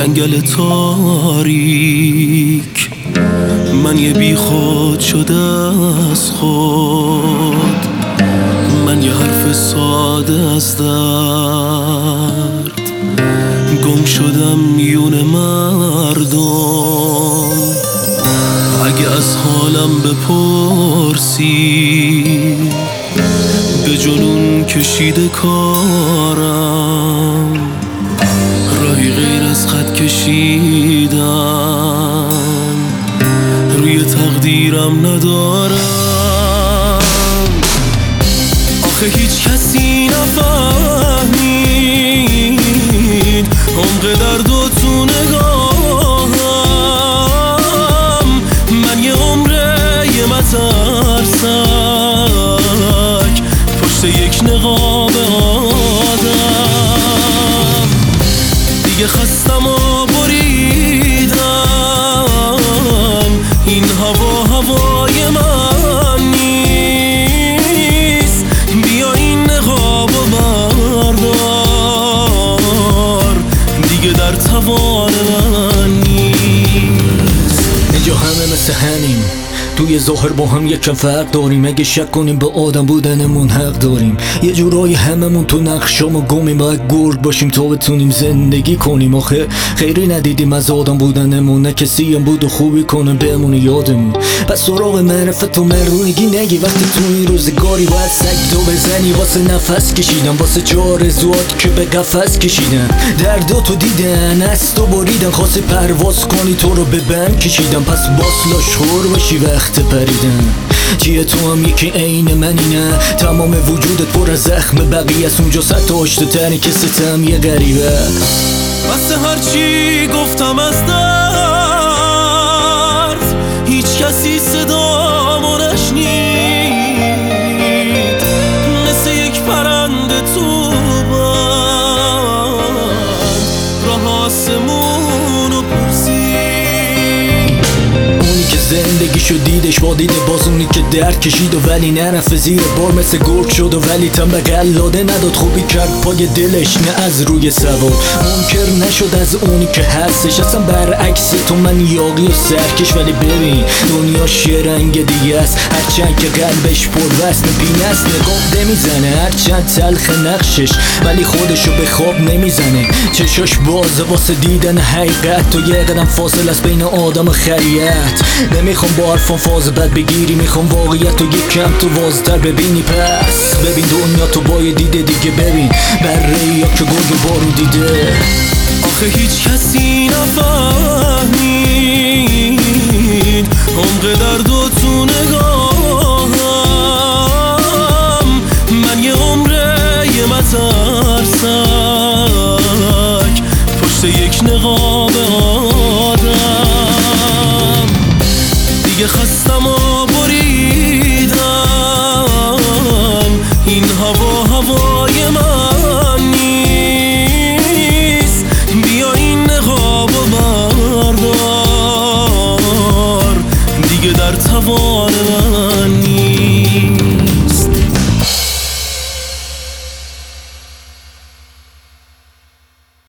جنگل تاریک، من یه بی خود شده از خود، من یه حرف ساده از درد، گم شدم میون مردم. اگه از حالم بپرسی، به جنون کشیده کارم، راهی غیر از خط کشیدن روی تقدیرم ندارم. آخه هیچ کسی نفهمید عمق درد و تو نگاهم. من یه عمره یه مترسک پشت یک نقاب آدم. دیگه خستم و بریدم، این هوا هوای من نیست. بیا این نقاب و بردار، دیگه در توان من نیست. اینجا همه مثل همیم، توی ظاهر با هم یکم فرق داریم. اگه شک کنیم به آدم بودنمون حق داریم. یه جورایی هممون تو نقشامو گمیم، باید گرگ باشیم تا بتونیم زندگی کنیم. آخه خیری ندیدیم از آدم بودنمون، نه کسی هم بود و خوبی کنه بمونه یادمون. پس سراغ معرفت و مردونگی نگی، وقتی تو این روزگاری باید سگ بزنی. واسه نفس کشیدن، واسه آرزوات که به قفس کشیدن، درداتو دیدن از تو بریدن. خواستی پرواز کنی تو رو به بند کشیدن، پس باسلا شور باشی وقت پریدن. چیه تو هم یکی عین منی؟ نه، تمام وجودت پر از زخم بقیه است. اونجا صد تا آشته تری که ستم یه غریبه است. واسه هرچی گفتم از درد، هیچ کسی صدامو نشنید. مثل یک پرنده تو بند راه آسمونو پرسید. اونی که زندگیشو دیدش با دید باز، اونی که درد کشید و ولی نرفت زیر بار، مثل گرگ شد و ولی تن به قلاده نداد. خوبی کرد پای دلش نه از روی سوار، منکر نشد از اونی که هستش. اصلا برعکس تو من یاقی و سرکش، ولی ببین دنیاش یه رنگ دیگه است. هرچند که قلبش پر وزن پینه است، نگاه نمیزنه هرچند تلخ نقشش، ولی خودشو به خواب نمیزنه. چشاش بازه واسه دیدن حقیقت، تو یه قدم فاصل از بین آدم و خریت. نمیخوام با حرفان فاز بد بگیری، میخوام واقعیت رو یک کم تو وازتر ببینی. پس ببین دنیا تو با یه دیده دیگه، ببین بره یا که گرگ بارون دیده. آخه هیچ کسی نفهمید عمق درد و تو نگاهم. من یه عمره یه مترسک پشت یک نقاب آدم. دیگه خستم و